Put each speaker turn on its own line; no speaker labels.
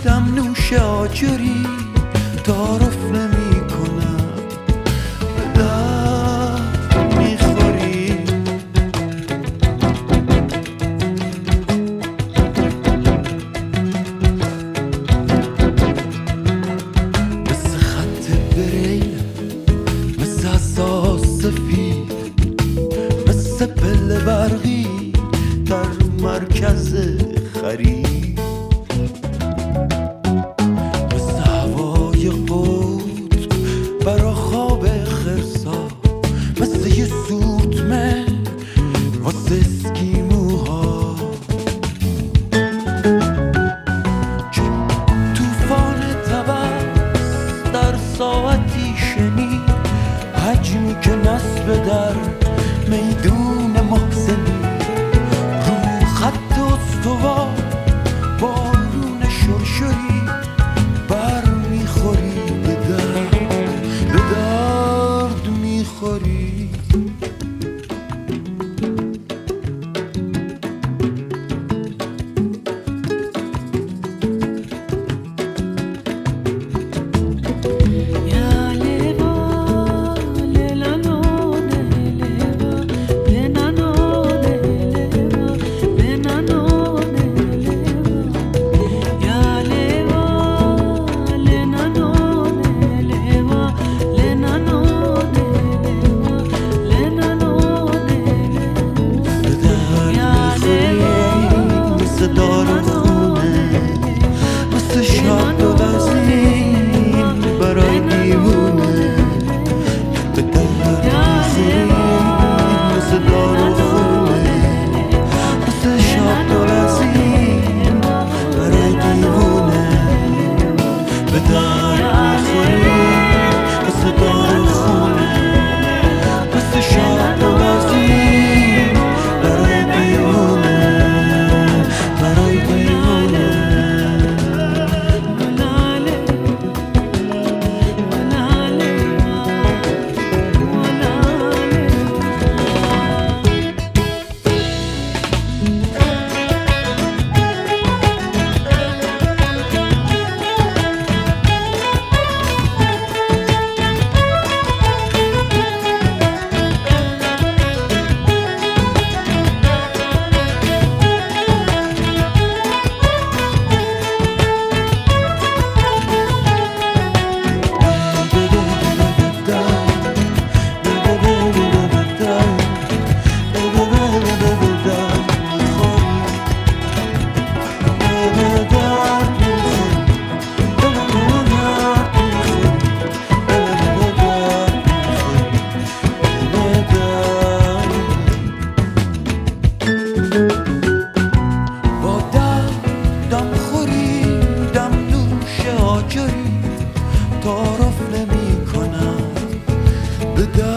دم نوش آجری تعارف نمی کنم، به درد میخوری. مثل خط بریل، مثل حساس سفید، مثل پله برقی در مرکز خرید، مثل هوای قطب برا خواب خرسا، مثل یه سورتمه واسه اسکیموها. چون توفان تبس در ساعتی شنید، حجمی که نصب در میدون محسنی، رو خط استوا بارون شرشری بر میخوری، به درد میخوری. تعارف نمی کنم، به